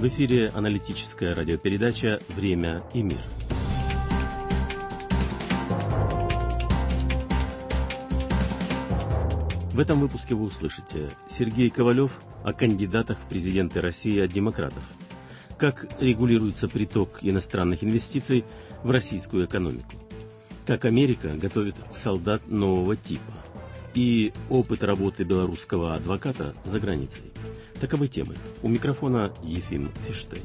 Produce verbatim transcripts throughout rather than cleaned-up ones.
В эфире аналитическая радиопередача «Время и мир». В этом выпуске вы услышите: Сергей Ковалев о кандидатах в президенты России от демократов, как регулируется приток иностранных инвестиций в российскую экономику, как Америка готовит солдат нового типа и опыт работы белорусского адвоката за границей. Таковы темы. У микрофона Ефим Фиштейн.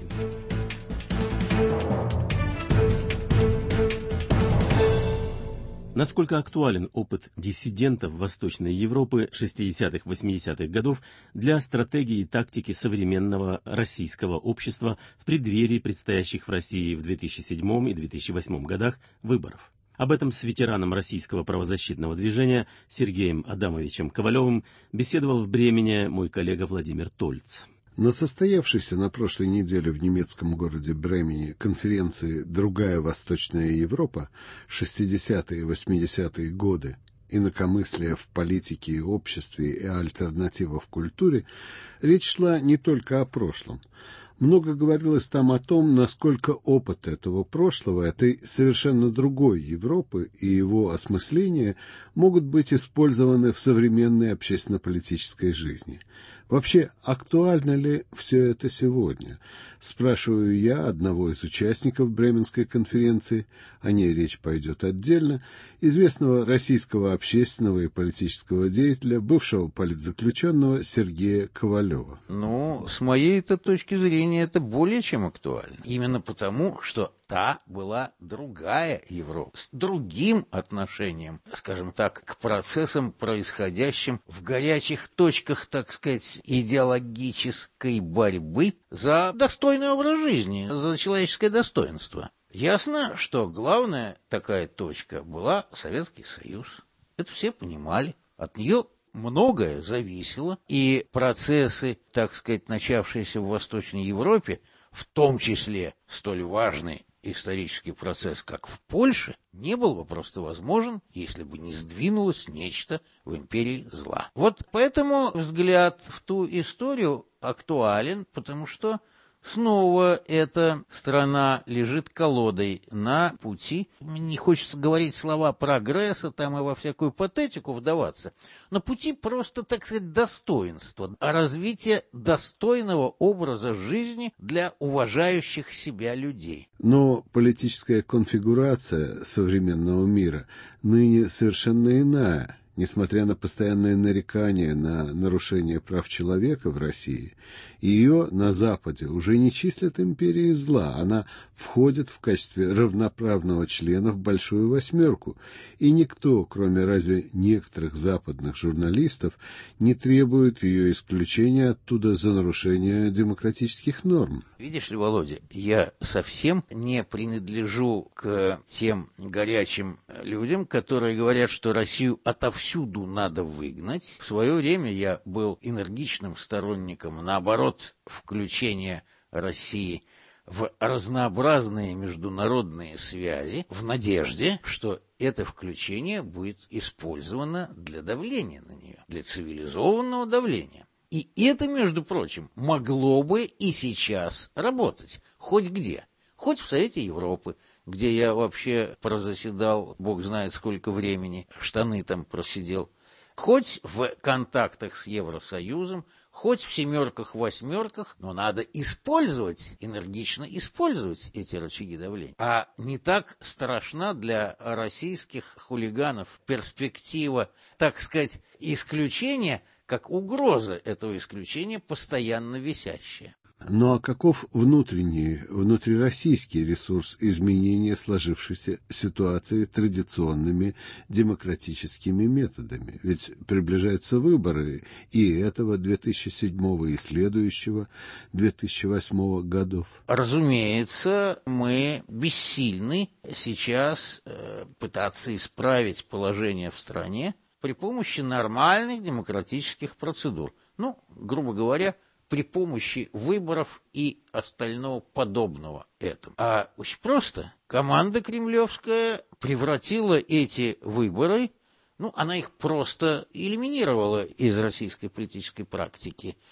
Насколько актуален опыт диссидентов Восточной Европы шестидесятых-восьмидесятых годов для стратегии и тактики современного российского общества в преддверии предстоящих в России в две тысячи седьмом и две тысячи восьмом годах выборов? Об этом с ветераном российского правозащитного движения Сергеем Адамовичем Ковалевым беседовал в Бремене мой коллега Владимир Тольц. На состоявшейся на прошлой неделе в немецком городе Бремене конференции «Другая Восточная Европа. шестидесятые и восьмидесятые годы. Инакомыслие в политике и обществе и альтернатива в культуре» речь шла не только о прошлом. Много говорилось там о том, насколько опыт этого прошлого, этой совершенно другой Европы и его осмысления могут быть использованы в современной общественно-политической жизни. Вообще, актуально ли все это сегодня? Спрашиваю я одного из участников Бременской конференции, о ней речь пойдет отдельно, известного российского общественного и политического деятеля, бывшего политзаключенного Сергея Ковалева. Ну, с моей-то точки зрения, это более чем актуально. Именно потому, что та была другая Европа, с другим отношением, скажем так, к процессам, происходящим в горячих точках, так сказать, идеологической борьбы за достойный образ жизни, за человеческое достоинство. Ясно, что главная такая точка была Советский Союз. Это все понимали. От нее многое зависело, и процессы, так сказать, начавшиеся в Восточной Европе, в том числе столь важный исторический процесс, как в Польше, не был бы просто возможен, если бы не сдвинулось нечто в империи зла. Вот поэтому взгляд в ту историю актуален, потому что снова эта страна лежит колодой на пути. Не хочется говорить слова прогресса там и во всякую патетику вдаваться. На пути просто, так сказать, достоинства, развития достойного образа жизни для уважающих себя людей. Но политическая конфигурация современного мира ныне совершенно иная. Несмотря на постоянные нарекания на нарушение прав человека в России, ее на Западе уже не числят империей зла, она входит в качестве равноправного члена в Большую Восьмерку, и никто, кроме разве некоторых западных журналистов, не требует ее исключения оттуда за нарушение демократических норм. Видишь ли, Володя, я совсем не принадлежу к тем горячим людям, которые говорят, что Россию отовсюду Всюду надо выгнать. В свое время я был энергичным сторонником, наоборот, включения России в разнообразные международные связи, в надежде, что это включение будет использовано для давления на нее, для цивилизованного давления. И это, между прочим, могло бы и сейчас работать, хоть где, хоть в Совете Европы, где я вообще прозаседал, бог знает сколько времени, штаны там просидел, хоть в контактах с Евросоюзом, хоть в семерках-восьмерках, но надо использовать, энергично использовать эти рычаги давления. А не так страшна для российских хулиганов перспектива, так сказать, исключения, как угроза этого исключения, постоянно висящая. Ну а каков внутренний, внутрироссийский ресурс изменения сложившейся ситуации традиционными демократическими методами? Ведь приближаются выборы и этого две тысячи седьмого, и следующего две тысячи восьмого годов. Разумеется, мы бессильны сейчас э, пытаться исправить положение в стране при помощи нормальных демократических процедур. Ну, грубо говоря, при помощи выборов и остального подобного этому. А очень просто. Команда кремлевская превратила эти выборы, ну, она их просто элиминировала из российской политической практики,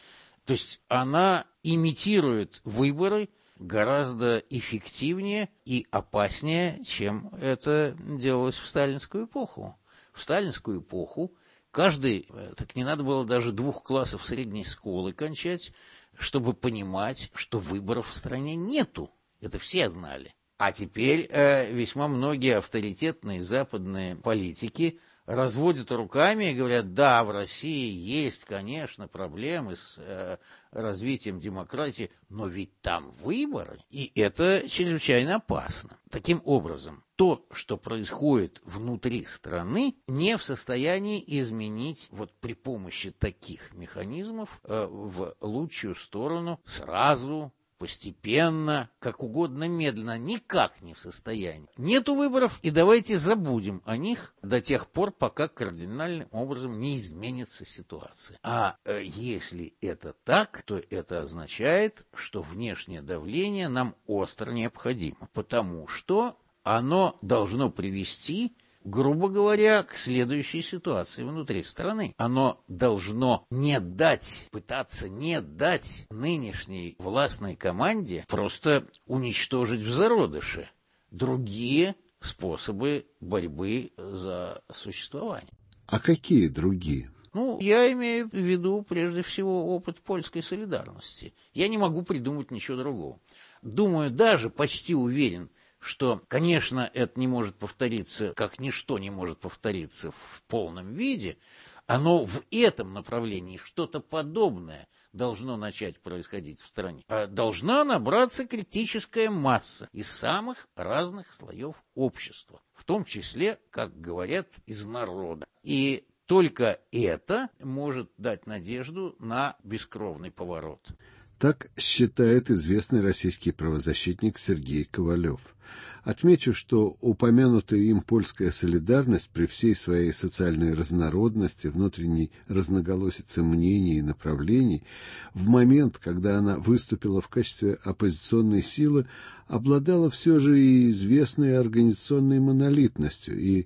То есть она имитирует выборы гораздо эффективнее и опаснее, чем это делалось в сталинскую эпоху. В сталинскую эпоху каждый, так не надо было даже двух классов средней школы кончать, чтобы понимать, что выборов в стране нету. Это все знали. А теперь э, весьма многие авторитетные западные политики разводят руками и говорят, да, в России есть, конечно, проблемы с э, развитием демократии, но ведь там выборы, и это чрезвычайно опасно. Таким образом, то, что происходит внутри страны, не в состоянии изменить вот при помощи таких механизмов э, в лучшую сторону сразу, постепенно, как угодно медленно, никак не в состоянии. Нету выборов, и давайте забудем о них до тех пор, пока кардинальным образом не изменится ситуация. А э, если это так, то это означает, что внешнее давление нам остро необходимо, потому что оно должно привести, грубо говоря, к следующей ситуации внутри страны. Оно должно не дать, пытаться не дать нынешней властной команде просто уничтожить в зародыше другие способы борьбы за существование. А какие другие? Ну, я имею в виду, прежде всего, опыт польской солидарности. Я не могу придумать ничего другого. Думаю, даже почти уверен, что, конечно, это не может повториться, как ничто не может повториться в полном виде, оно в этом направлении что-то подобное должно начать происходить в стране. А должна набраться критическая масса из самых разных слоев общества, в том числе, как говорят, из народа. И только это может дать надежду на бескровный поворот. Так считает известный российский правозащитник Сергей Ковалев. Отмечу, что упомянутая им польская солидарность при всей своей социальной разнородности, внутренней разноголосице мнений и направлений, в момент, когда она выступила в качестве оппозиционной силы, обладала все же и известной организационной монолитностью и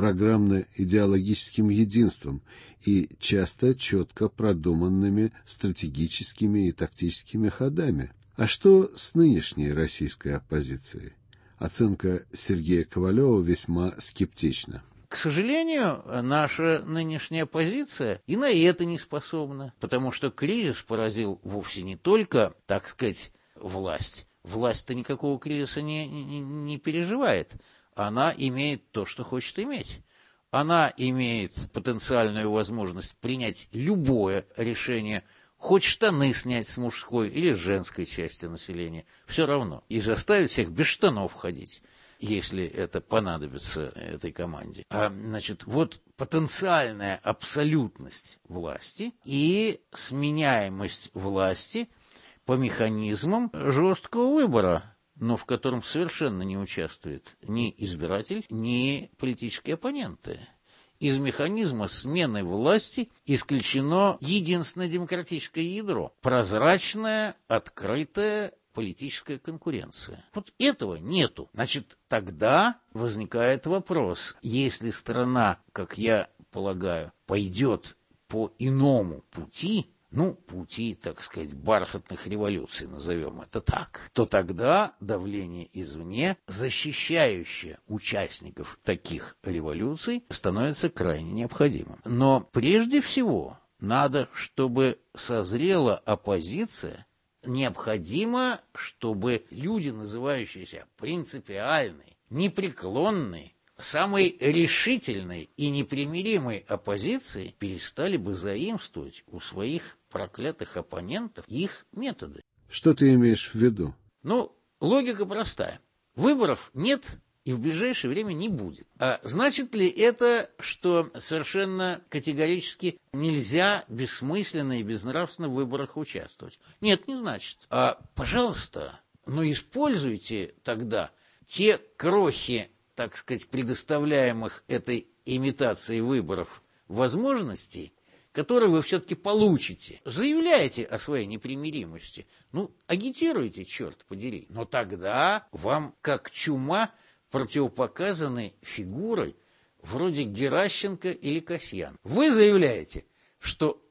программно-идеологическим единством и часто четко продуманными стратегическими и тактическими ходами. А что с нынешней российской оппозицией? Оценка Сергея Ковалева весьма скептична. К сожалению, наша нынешняя оппозиция и на это не способна, потому что кризис поразил вовсе не только, так сказать, власть. Власть-то никакого кризиса не, не, не переживает. Она имеет то, что хочет иметь. Она имеет потенциальную возможность принять любое решение, хоть штаны снять с мужской или женской части населения, все равно, и заставить всех без штанов ходить, если это понадобится этой команде. А, значит, вот потенциальная абсолютность власти и сменяемость власти по механизмам жесткого выбора, но в котором совершенно не участвует ни избиратель, ни политические оппоненты. Из механизма смены власти исключено единственное демократическое ядро – прозрачная, открытая политическая конкуренция. Вот этого нету. Значит, тогда возникает вопрос, если страна, как я полагаю, пойдет по иному пути, ну, пути, так сказать, бархатных революций, назовем это так, то тогда давление извне, защищающее участников таких революций, становится крайне необходимым. Но прежде всего надо, чтобы созрела оппозиция, необходимо, чтобы люди, называющиеся принципиальной, непреклонной, самой решительной и непримиримой оппозиции, перестали бы заимствовать у своих проклятых оппонентов их методы. Что ты имеешь в виду? Ну, логика простая. Выборов нет и в ближайшее время не будет. А значит ли это, что совершенно категорически нельзя бессмысленно и безнравственно в выборах участвовать? Нет, не значит. А, пожалуйста, но используйте тогда те крохи, так сказать, предоставляемых этой имитацией выборов возможностей, которые вы все-таки получите. Заявляйте о своей непримиримости. Ну, агитируйте, черт подери. Но тогда вам, как чума, противопоказаны фигуры вроде Геращенко или Касьян. Вы заявляете, что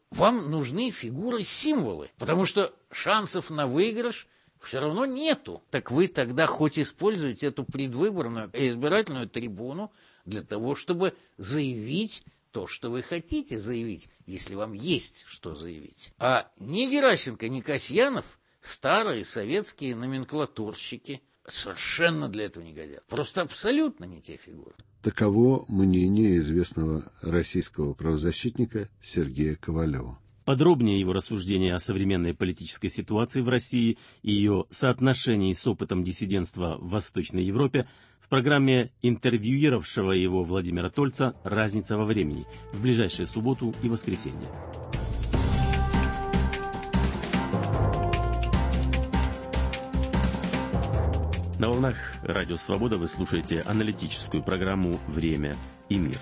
вам нужны фигуры-символы, потому что шансов на выигрыш все равно нету. Так вы тогда хоть используете эту предвыборную избирательную трибуну для того, чтобы заявить то, что вы хотите заявить, если вам есть что заявить. А ни Геращенко, ни Касьянов, старые советские номенклатурщики, совершенно для этого не годятся. Просто абсолютно не те фигуры. Таково мнение известного российского правозащитника Сергея Ковалева. Подробнее его рассуждения о современной политической ситуации в России и ее соотношении с опытом диссидентства в Восточной Европе в программе интервьюировавшего его Владимира Тольца «Разница во времени» в ближайшую субботу и воскресенье. На волнах Радио Свобода вы слушаете аналитическую программу «Время и мир».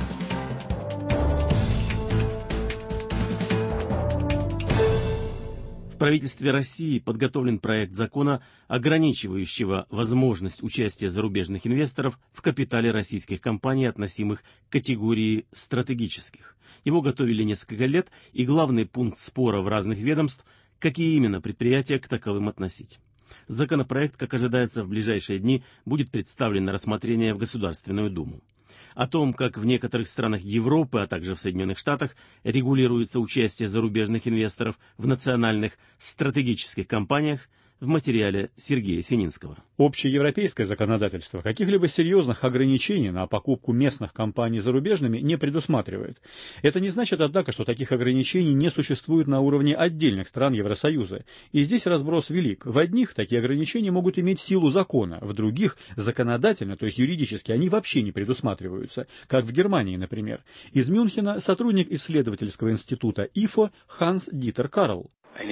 В правительстве России подготовлен проект закона, ограничивающего возможность участия зарубежных инвесторов в капитале российских компаний, относимых к категории стратегических. Его готовили несколько лет, и главный пункт спора в разных ведомств, какие именно предприятия к таковым относить. Законопроект, как ожидается, в ближайшие дни будет представлен на рассмотрение в Государственную Думу. О том, как в некоторых странах Европы, а также в Соединенных Штатах регулируется участие зарубежных инвесторов в национальных стратегических компаниях, в материале Сергея Сининского. Общеевропейское законодательство каких-либо серьезных ограничений на покупку местных компаний зарубежными не предусматривает. Это не значит, однако, что таких ограничений не существует на уровне отдельных стран Евросоюза. И здесь разброс велик. В одних такие ограничения могут иметь силу закона, в других законодательно, то есть юридически, они вообще не предусматриваются, как в Германии, например. Из Мюнхена сотрудник исследовательского института ИФО Ханс Дитер Карл.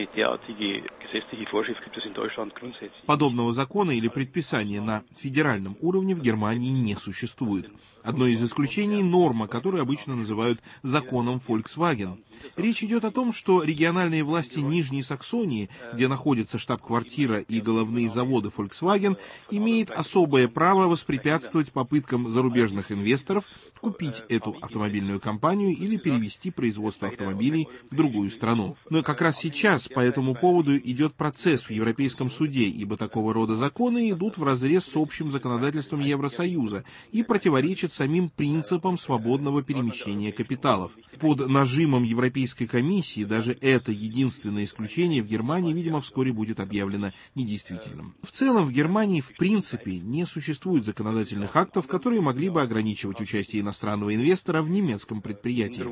Подобного закона или предписания на федеральном уровне в Германии не существует. Одно из исключений – норма, которую обычно называют законом Volkswagen. Речь идет о том, что региональные власти Нижней Саксонии, где находится штаб-квартира и головные заводы Volkswagen, имеют особое право воспрепятствовать попыткам зарубежных инвесторов купить эту автомобильную компанию или перевести производство автомобилей в другую страну. Но как раз сейчас по этому поводу идет процесс в Европейском суде, ибо такого рода законы идут вразрез с общим законодательством Евросоюза и противоречат самим принципам свободного перемещения капиталов. Под нажимом Европейской комиссии даже это единственное исключение в Германии, видимо, вскоре будет объявлено недействительным. В целом в Германии в принципе не существует законодательных актов, которые могли бы ограничивать участие иностранного инвестора в немецком предприятии.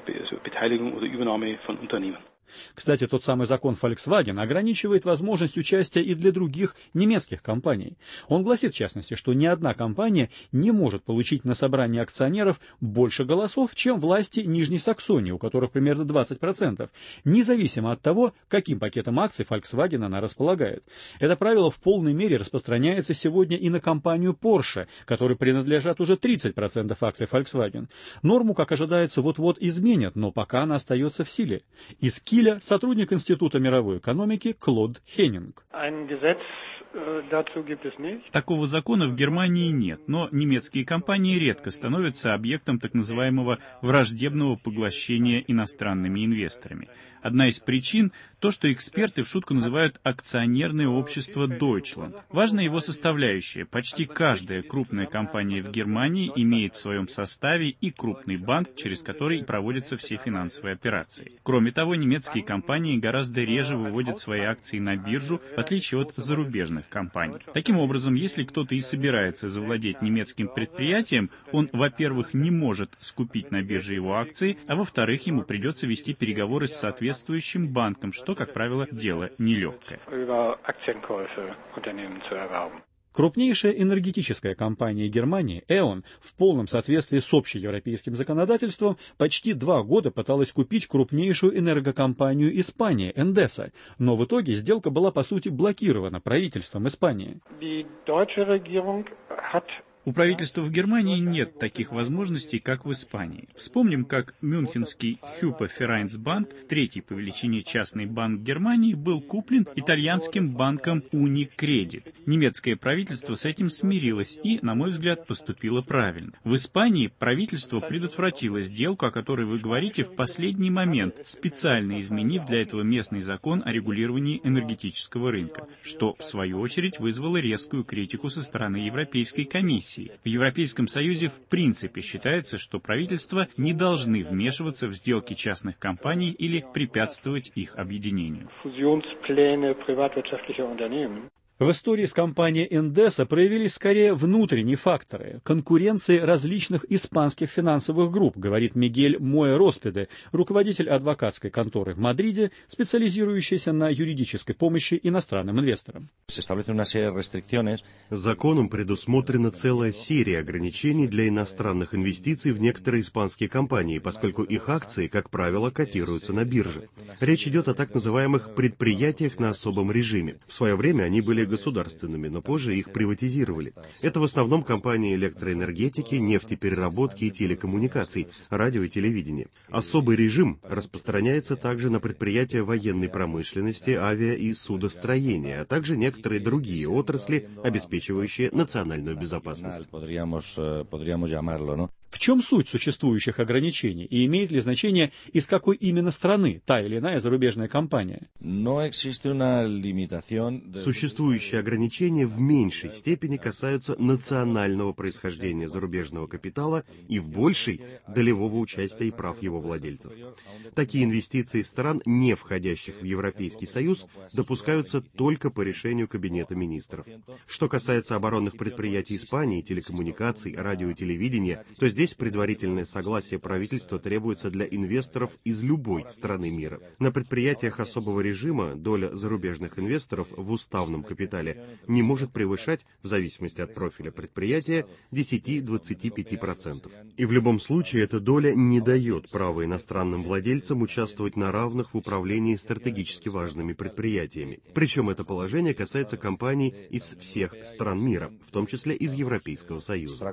Кстати, тот самый закон Volkswagen ограничивает возможность участия и для других немецких компаний. Он гласит, в частности, что ни одна компания не может получить на собрании акционеров больше голосов, чем власти Нижней Саксонии, у которых примерно двадцать процентов, независимо от того, каким пакетом акций Volkswagen она располагает. Это правило в полной мере распространяется сегодня и на компанию Porsche, которой принадлежат уже тридцать процентов акций Volkswagen. Норму, как ожидается, вот-вот изменят, но пока она остается в силе. Из Киля сотрудник Института мировой экономики Клод Хеннинг. Такого закона в Германии нет, но немецкие компании редко становятся объектом так называемого враждебного поглощения иностранными инвесторами. Одна из причин – то, что эксперты в шутку называют акционерное общество Deutschland. Важная его составляющая – почти каждая крупная компания в Германии имеет в своем составе и крупный банк, через который проводятся все финансовые операции. Кроме того, немецкие компании гораздо реже выводят свои акции на биржу, в отличие от зарубежных компаний. Таким образом, если кто-то и собирается завладеть немецким предприятием, он, во-первых, не может скупить на бирже его акции, а во-вторых, ему придется вести переговоры с соответствующим банком, что, как правило, дело нелегкое. Крупнейшая энергетическая компания Германии, и он, в полном соответствии с общеевропейским законодательством, почти два года пыталась купить крупнейшую энергокомпанию Испании, Endesa, но в итоге сделка была, по сути, блокирована правительством Испании. У правительства в Германии нет таких возможностей, как в Испании. Вспомним, как мюнхенский Hypo Vereinsbank, третий по величине частный банк Германии, был куплен итальянским банком Unicredit. Немецкое правительство с этим смирилось и, на мой взгляд, поступило правильно. В Испании правительство предотвратило сделку, о которой вы говорите, в последний момент, специально изменив для этого местный закон о регулировании энергетического рынка, что, в свою очередь, вызвало резкую критику со стороны Европейской комиссии. В Европейском Союзе в принципе считается, что правительства не должны вмешиваться в сделки частных компаний или препятствовать их объединению. В истории с компанией Endesa проявились скорее внутренние факторы конкуренции различных испанских финансовых групп, говорит Мигель Моэ-Роспеде, руководитель адвокатской конторы в Мадриде, специализирующийся на юридической помощи иностранным инвесторам. Законом предусмотрена целая серия ограничений для иностранных инвестиций в некоторые испанские компании, поскольку их акции, как правило, котируются на бирже. Речь идет о так называемых предприятиях на особом режиме. В свое время они были государственными, но позже их приватизировали. Это в основном компании электроэнергетики, нефтепереработки и телекоммуникаций, радио и телевидения. Особый режим распространяется также на предприятия военной промышленности, авиа- и судостроения, а также некоторые другие отрасли, обеспечивающие национальную безопасность. В чем суть существующих ограничений и имеет ли значение, из какой именно страны та или иная зарубежная компания? Существующие ограничения в меньшей степени касаются национального происхождения зарубежного капитала и в большей – долевого участия и прав его владельцев. Такие инвестиции стран, не входящих в Европейский Союз, допускаются только по решению Кабинета министров. Что касается оборонных предприятий Испании, телекоммуникаций, радио и телевидения, то здесь Здесь предварительное согласие правительства требуется для инвесторов из любой страны мира. На предприятиях особого режима доля зарубежных инвесторов в уставном капитале не может превышать, в зависимости от профиля предприятия, десять-двадцать пять процентов. И в любом случае эта доля не дает права иностранным владельцам участвовать на равных в управлении стратегически важными предприятиями. Причем это положение касается компаний из всех стран мира, в том числе из Европейского Союза.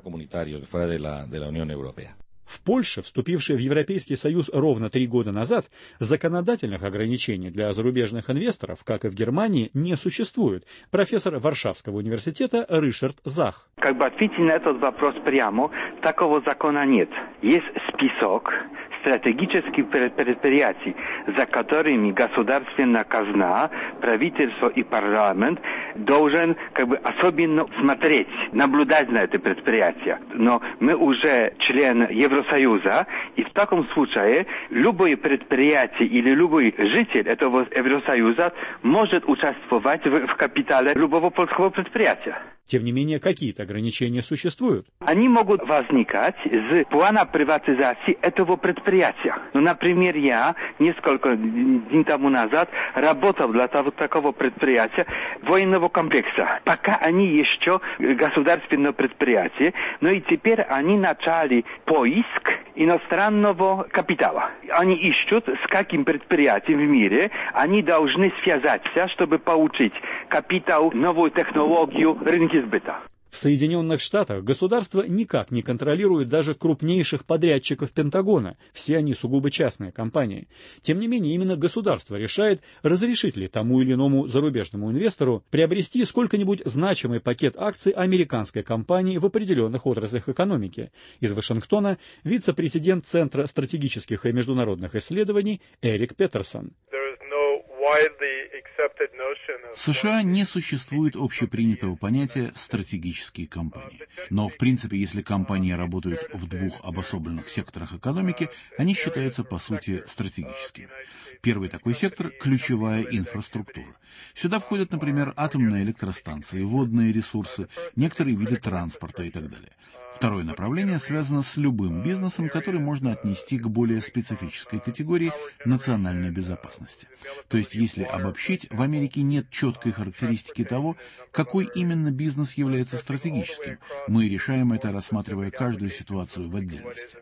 В Польше, вступившей в Европейский Союз ровно три года назад, законодательных ограничений для зарубежных инвесторов, как и в Германии, не существует. Профессор Варшавского университета Ришард Зах. Как бы ответить на этот вопрос прямо, такого закона нет. Есть список стратегических предприятий, за которыми государственная казна, правительство и парламент должен как бы особенно смотреть, наблюдать на это предприятие. Но мы уже член Евросоюза, и в таком случае любое предприятие или любой житель этого Евросоюза может участвовать в, в капитале любого польского предприятия. Тем не менее, какие-то ограничения существуют. Они могут возникать из плана приватизации этого предприятия. Ну, например, я несколько дней тому назад работал для того, такого предприятия военного комплекса. Пока они еще государственное предприятие, но и теперь они начали поиск иностранного капитала. Они ищут, с каким предприятием в мире они должны связаться, чтобы получить капитал, новую технологию, рынки сбыта. В Соединенных Штатах государство никак не контролирует даже крупнейших подрядчиков Пентагона, все они сугубо частные компании. Тем не менее, именно государство решает, разрешить ли тому или иному зарубежному инвестору приобрести сколько-нибудь значимый пакет акций американской компании в определенных отраслях экономики. Из Вашингтона вице-президент Центра стратегических и международных исследований Эрик Петерсон. В США не существует общепринятого понятия «стратегические компании». Но, в принципе, если компании работают в двух обособленных секторах экономики, они считаются, по сути, стратегическими. Первый такой сектор – ключевая инфраструктура. Сюда входят, например, атомные электростанции, водные ресурсы, некоторые виды транспорта и так далее. Второе направление связано с любым бизнесом, который можно отнести к более специфической категории национальной безопасности. То есть, если обобщить, в Америке нет четкой характеристики того, какой именно бизнес является стратегическим. Мы решаем это, рассматривая каждую ситуацию в отдельности.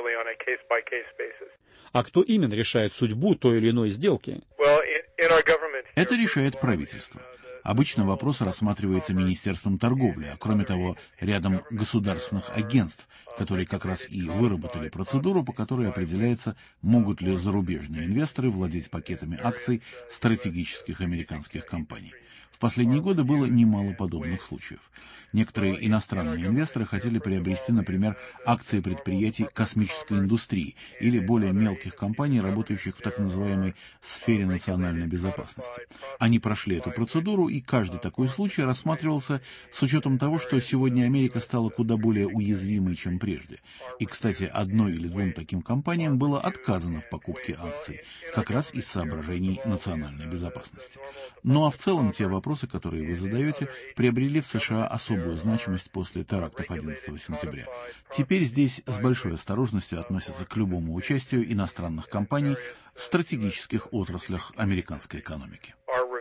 А кто именно решает судьбу той или иной сделки? Это решает правительство. Обычно вопрос рассматривается Министерством торговли, а кроме того, рядом государственных агентств, которые как раз и выработали процедуру, по которой определяется, могут ли зарубежные инвесторы владеть пакетами акций стратегических американских компаний. В последние годы было немало подобных случаев. Некоторые иностранные инвесторы хотели приобрести, например, акции предприятий космической индустрии или более мелких компаний, работающих в так называемой сфере национальной безопасности. Они прошли эту процедуру, и каждый такой случай рассматривался с учетом того, что сегодня Америка стала куда более уязвимой, чем прежде. И, кстати, одной или двум таким компаниям было отказано в покупке акций, как раз из соображений национальной безопасности. Ну а в целом те вопросы, которые вы задаете, приобрели в США особую значимость после терактов одиннадцатого сентября. Теперь здесь с большой осторожностью относятся к любому участию иностранных компаний в стратегических отраслях американской экономики.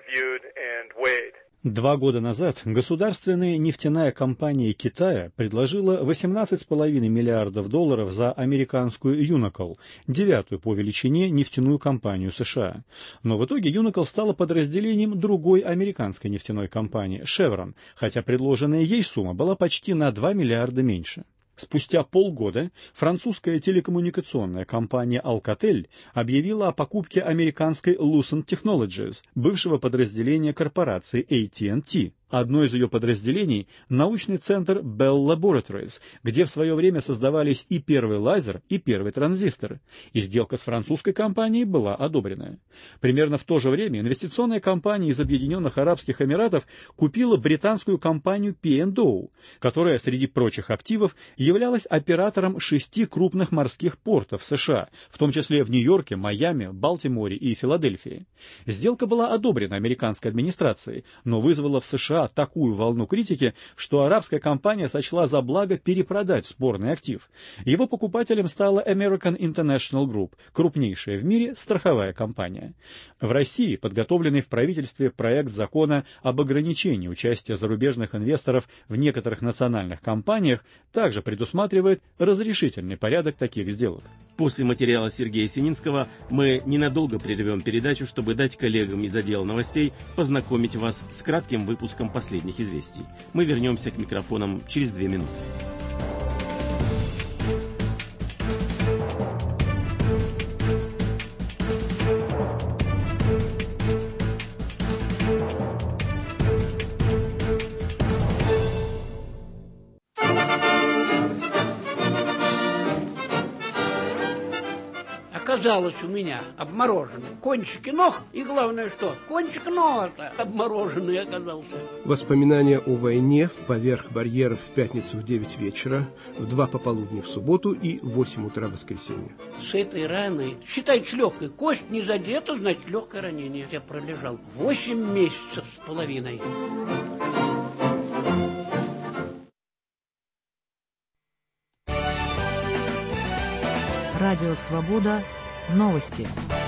Два года назад государственная нефтяная компания Китая предложила восемнадцать с половиной миллиардов долларов за американскую Unocal, девятую по величине нефтяную компанию США. Но в итоге Unocal стала подразделением другой американской нефтяной компании Chevron, хотя предложенная ей сумма была почти на два миллиарда меньше. Спустя полгода французская телекоммуникационная компания Alcatel объявила о покупке американской Lucent Technologies, бывшего подразделения корпорации эй ти энд ти. Одно из ее подразделений – научный центр Bell Laboratories, где в свое время создавались и первый лазер, и первый транзистор. И сделка с французской компанией была одобрена. Примерно в то же время инвестиционная компания из Объединенных Арабских Эмиратов купила британскую компанию пи энд о, которая, среди прочих активов, являлась оператором шести крупных морских портов США, в том числе в Нью-Йорке, Майами, Балтиморе и Филадельфии. Сделка была одобрена американской администрацией, но вызвала в США такую волну критики, что арабская компания сочла за благо перепродать спорный актив. Его покупателем стала American International Group, крупнейшая в мире страховая компания. В России подготовленный в правительстве проект закона об ограничении участия зарубежных инвесторов в некоторых национальных компаниях также предусматривает разрешительный порядок таких сделок. После материала Сергея Сининского мы ненадолго прервем передачу, чтобы дать коллегам из отдела новостей познакомить вас с кратким выпуском последних известий. Мы вернемся к микрофонам через две минуты. Оказалось у меня обмороженный кончики ног, и главное что, кончик носа обмороженный оказался. Воспоминания о войне в поверх барьеров в пятницу в девять вечера, в два пополудни в субботу и в восемь утра в воскресенье. С этой раной, считайте, легкой, кость не задета, значит легкое ранение. Я пролежал восемь месяцев с половиной. Радио «Свобода». Новости.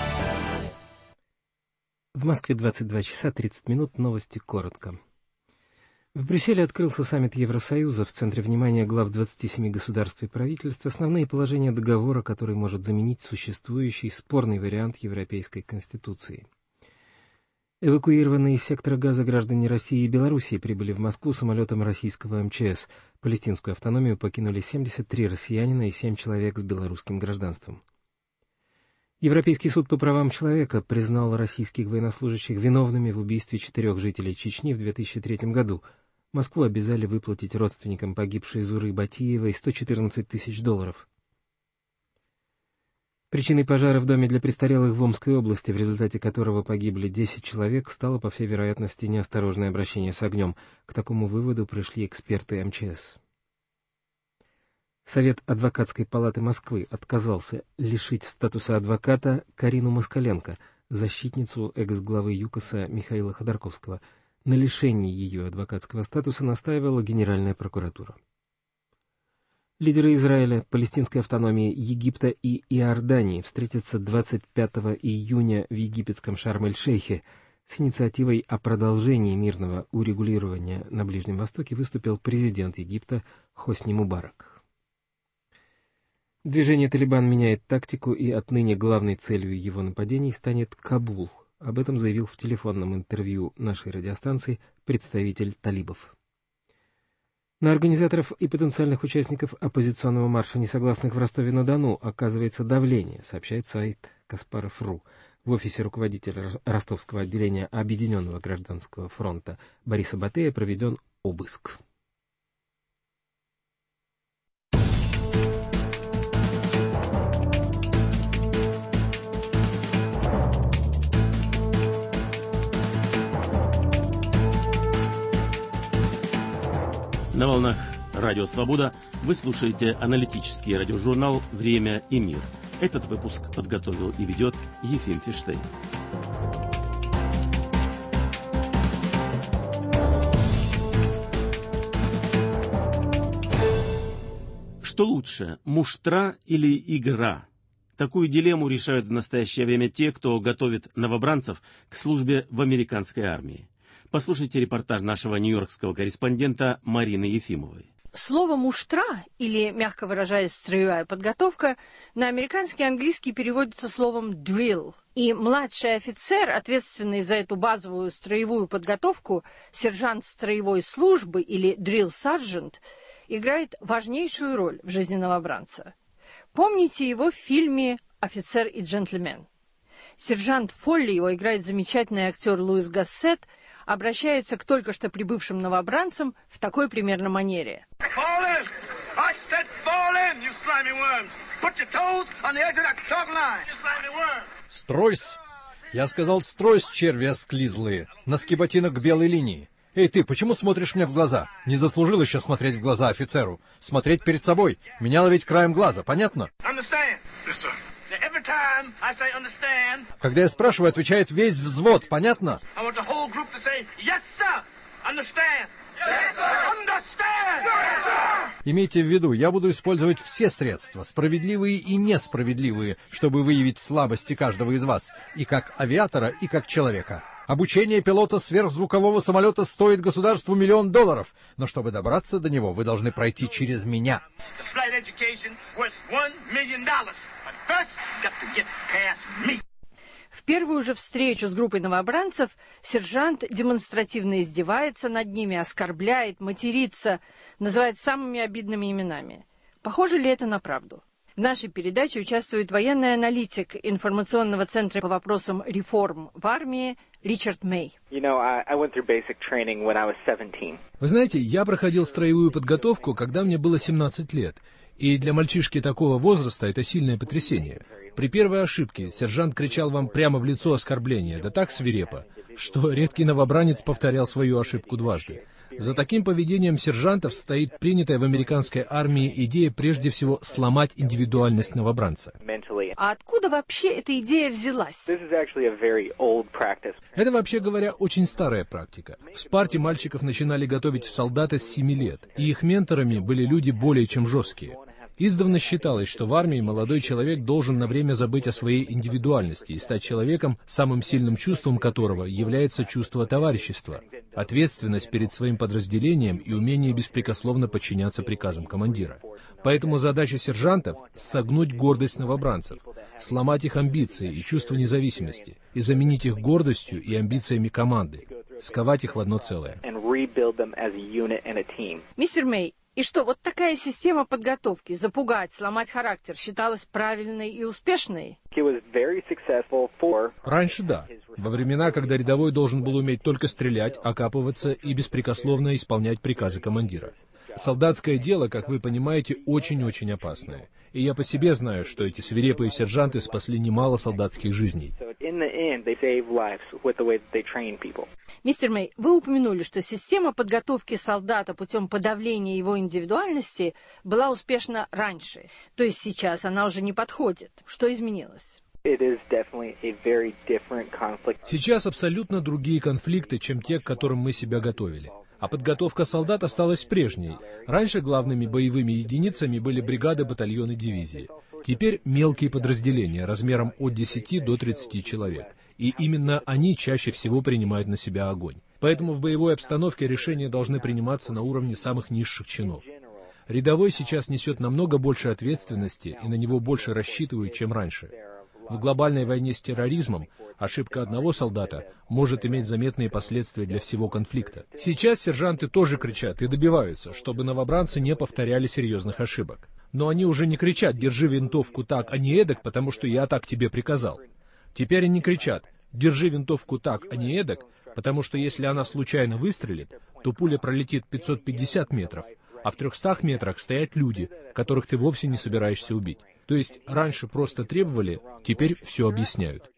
В Москве двадцать два часа тридцать минут. Новости коротко. В Брюсселе открылся саммит Евросоюза. В центре внимания глав двадцати семи государств и правительств основные положения договора, который может заменить существующий спорный вариант Европейской Конституции. Эвакуированные из сектора Газа граждане России и Белоруссии прибыли в Москву самолетом российского эм че эс. Палестинскую автономию покинули семьдесят три россиянина и семь человек с белорусским гражданством. Европейский суд по правам человека признал российских военнослужащих виновными в убийстве четырех жителей Чечни в две тысячи третьем году. Москву обязали выплатить родственникам погибшей Зуры Батиевой сто четырнадцать тысяч долларов. Причиной пожара в доме для престарелых в Омской области, в результате которого погибли десять человек, стало, по всей вероятности, неосторожное обращение с огнем. К такому выводу пришли эксперты эм че эс. Совет адвокатской палаты Москвы отказался лишить статуса адвоката Карину Москаленко, защитницу экс-главы ЮКОСа Михаила Ходорковского. На лишении ее адвокатского статуса настаивала Генеральная прокуратура. Лидеры Израиля, палестинской автономии, Египта и Иордании встретятся двадцать пятого июня в египетском Шарм-эль-Шейхе. С инициативой о продолжении мирного урегулирования на Ближнем Востоке выступил президент Египта Хосни Мубарак. Движение «Талибан» меняет тактику, и отныне главной целью его нападений станет Кабул. Об этом заявил в телефонном интервью нашей радиостанции представитель талибов. На организаторов и потенциальных участников оппозиционного марша несогласных в Ростове-на-Дону оказывается давление, сообщает сайт Каспаров точка ру. В офисе руководителя ростовского отделения Объединенного гражданского фронта Бориса Батея проведен обыск. На волнах Радио Свобода вы слушаете аналитический радиожурнал «Время и мир». Этот выпуск подготовил и ведет Ефим Фиштейн. Что лучше, муштра или игра? Такую дилемму решают в настоящее время те, кто готовит новобранцев к службе в американской армии. Послушайте репортаж нашего нью-йоркского корреспондента Марины Ефимовой. Слово «муштра», или, мягко выражаясь, строевая подготовка, на американский английский переводится словом «drill». И младший офицер, ответственный за эту базовую строевую подготовку, сержант строевой службы или drill sergeant, играет важнейшую роль в жизни новобранца. Помните его в фильме «Офицер и джентльмен». Сержант Фолли, его играет замечательный актер Луис Госсет, обращается к только что прибывшим новобранцам в такой примерно манере. Стройсь! Я сказал, стройсь, черви осклизлые, носки ботинок к белой линии. Эй, ты, почему смотришь мне в глаза? Не заслужил еще смотреть в глаза офицеру. Смотреть перед собой. Меня ловить краем глаза, понятно? Когда я спрашиваю, отвечает весь взвод, понятно? Имейте в виду, я буду использовать все средства, справедливые и несправедливые, чтобы выявить слабости каждого из вас, и как авиатора, и как человека. Обучение пилота сверхзвукового самолета стоит государству миллион долларов, но чтобы добраться до него, вы должны пройти через меня. В первую же встречу с группой новобранцев сержант демонстративно издевается над ними, оскорбляет, матерится, называет самыми обидными именами. Похоже ли это на правду? В нашей передаче участвует военный аналитик информационного центра по вопросам реформ в армии Ричард Мэй. Вы знаете, я проходил строевую подготовку, когда мне было семнадцать лет. И для мальчишки такого возраста это сильное потрясение. При первой ошибке сержант кричал вам прямо в лицо оскорбление, да так свирепо, что редкий новобранец повторял свою ошибку дважды. За таким поведением сержантов стоит принятая в американской армии идея прежде всего сломать индивидуальность новобранца. А откуда вообще эта идея взялась? Это, вообще говоря, очень старая практика. В Спарте мальчиков начинали готовить в солдаты с семи лет, и их менторами были люди более чем жесткие. Издавна считалось, что в армии молодой человек должен на время забыть о своей индивидуальности и стать человеком, самым сильным чувством которого является чувство товарищества, ответственность перед своим подразделением и умение беспрекословно подчиняться приказам командира. Поэтому задача сержантов — согнуть гордость новобранцев, сломать их амбиции и чувство независимости, и заменить их гордостью и амбициями команды, сковать их в одно целое. Мистер Мэй, и что, вот такая система подготовки, запугать, сломать характер, считалась правильной и успешной? Раньше да. Во времена, когда рядовой должен был уметь только стрелять, окапываться и беспрекословно исполнять приказы командира. Солдатское дело, как вы понимаете, очень-очень опасное. И я по себе знаю, что эти свирепые сержанты спасли немало солдатских жизней. Мистер Мэй, вы упомянули, что система подготовки солдата путем подавления его индивидуальности была успешна раньше. То есть сейчас она уже не подходит. Что изменилось? Сейчас абсолютно другие конфликты, чем те, к которым мы себя готовили. А подготовка солдат осталась прежней. Раньше главными боевыми единицами были бригады, батальоны, дивизии. Теперь мелкие подразделения размером от десяти до тридцати человек. И именно они чаще всего принимают на себя огонь. Поэтому в боевой обстановке решения должны приниматься на уровне самых низших чинов. Рядовой сейчас несет намного больше ответственности, и на него больше рассчитывают, чем раньше. В глобальной войне с терроризмом ошибка одного солдата может иметь заметные последствия для всего конфликта. Сейчас сержанты тоже кричат и добиваются, чтобы новобранцы не повторяли серьезных ошибок. Но они уже не кричат «держи винтовку так, а не эдак, потому что я так тебе приказал». Теперь они кричат «держи винтовку так, а не эдак, потому что если она случайно выстрелит, то пуля пролетит пятьсот пятьдесят метров, а в трехстах метрах стоят люди, которых ты вовсе не собираешься убить». То есть раньше просто требовали, теперь все объясняют.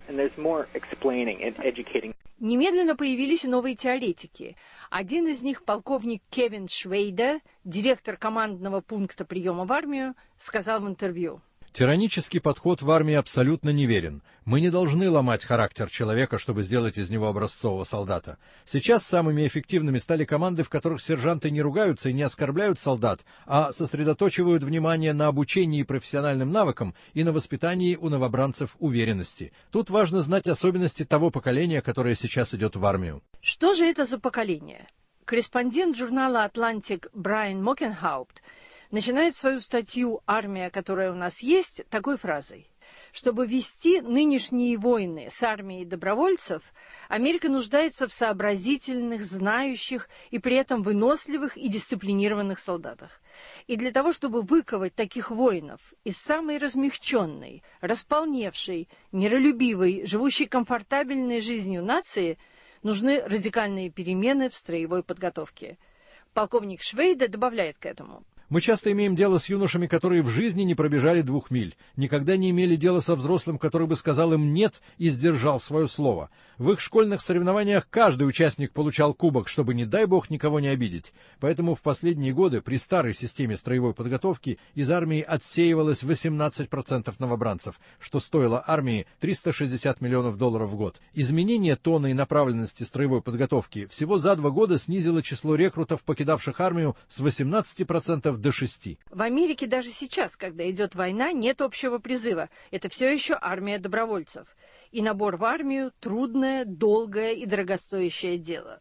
Немедленно появились и новые теоретики. Один из них, полковник Кевин Швейда, директор командного пункта приема в армию, сказал в интервью: «Тиранический подход в армии абсолютно неверен. Мы не должны ломать характер человека, чтобы сделать из него образцового солдата. Сейчас самыми эффективными стали команды, в которых сержанты не ругаются и не оскорбляют солдат, а сосредоточивают внимание на обучении и профессиональным навыкам и на воспитании у новобранцев уверенности. Тут важно знать особенности того поколения, которое сейчас идет в армию». Что же это за поколение? Корреспондент журнала «Атлантик» Брайан Мокенхаупт начинает свою статью «Армия, которая у нас есть» такой фразой: «Чтобы вести нынешние войны с армией добровольцев, Америка нуждается в сообразительных, знающих и при этом выносливых и дисциплинированных солдатах. И для того, чтобы выковать таких воинов из самой размягченной, располневшей, миролюбивой, живущей комфортабельной жизнью нации, нужны радикальные перемены в строевой подготовке». Полковник Швейда добавляет к этому: «Мы часто имеем дело с юношами, которые в жизни не пробежали двух миль, никогда не имели дела со взрослым, который бы сказал им «нет» и сдержал свое слово. В их школьных соревнованиях каждый участник получал кубок, чтобы, не дай бог, никого не обидеть. Поэтому в последние годы при старой системе строевой подготовки из армии отсеивалось восемнадцать процентов новобранцев, что стоило армии триста шестьдесят миллионов долларов в год. Изменение тона и направленности строевой подготовки всего за два года снизило число рекрутов, покидавших армию, с восемнадцати процентов до шести. В Америке даже сейчас, когда идет война, нет общего призыва. Это все еще армия добровольцев. И набор в армию – трудное, долгое и дорогостоящее дело.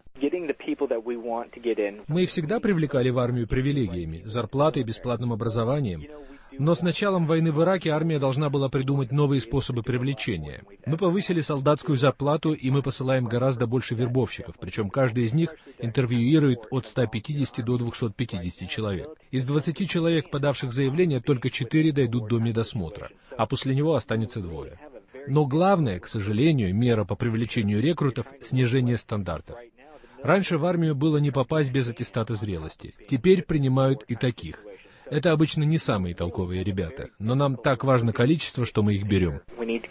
Мы всегда привлекали в армию привилегиями, зарплатой, бесплатным образованием. Но с началом войны в Ираке армия должна была придумать новые способы привлечения. Мы повысили солдатскую зарплату, и мы посылаем гораздо больше вербовщиков, причем каждый из них интервьюирует от ста пятидесяти до двухсот пятидесяти человек. Из двадцати человек, подавших заявление, только четыре дойдут до медосмотра, а после него останется двое. Но главное, к сожалению, мера по привлечению рекрутов – снижение стандартов. Раньше в армию было не попасть без аттестата зрелости. Теперь принимают и таких. Это обычно не самые толковые ребята, но нам так важно количество, что мы их берем.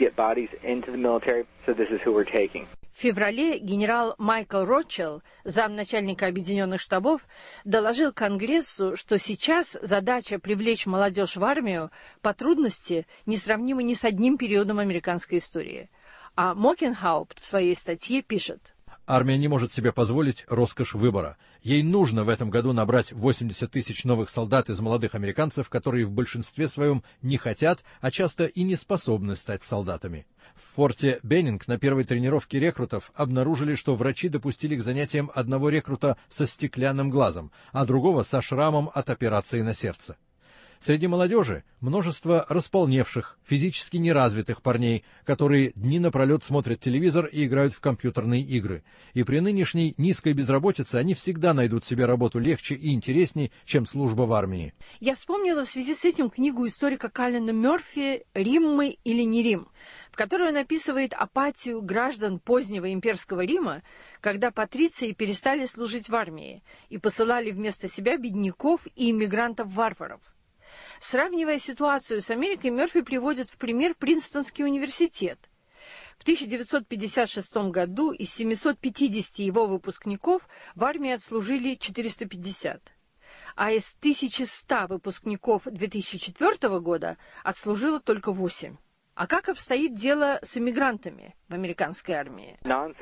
В феврале генерал Майкл Ротчелл, замначальника Объединенных штабов, доложил Конгрессу, что сейчас задача привлечь молодежь в армию по трудности несравнима ни с одним периодом американской истории. А Мокенхаупт в своей статье пишет: «Армия не может себе позволить роскошь выбора. Ей нужно в этом году набрать восемьдесят тысяч новых солдат из молодых американцев, которые в большинстве своем не хотят, а часто и не способны стать солдатами». В форте Беннинг на первой тренировке рекрутов обнаружили, что врачи допустили к занятиям одного рекрута со стеклянным глазом, а другого со шрамом от операции на сердце. Среди молодежи множество располневших, физически неразвитых парней, которые дни напролет смотрят телевизор и играют в компьютерные игры. И при нынешней низкой безработице они всегда найдут себе работу легче и интереснее, чем служба в армии. Я вспомнила в связи с этим книгу историка Каллена Мёрфи «Рим мы или не Рим», в которой он описывает апатию граждан позднего имперского Рима, когда патриции перестали служить в армии и посылали вместо себя бедняков и иммигрантов-варваров. Сравнивая ситуацию с Америкой, Мёрфи приводит в пример Принстонский университет. В тысяча девятьсот пятьдесят шестом году из семисот пятидесяти его выпускников в армии отслужили четыреста пятьдесят, а из тысячи ста выпускников две тысячи четвёртого года отслужило только восемь. А как обстоит дело с иммигрантами в американской армии?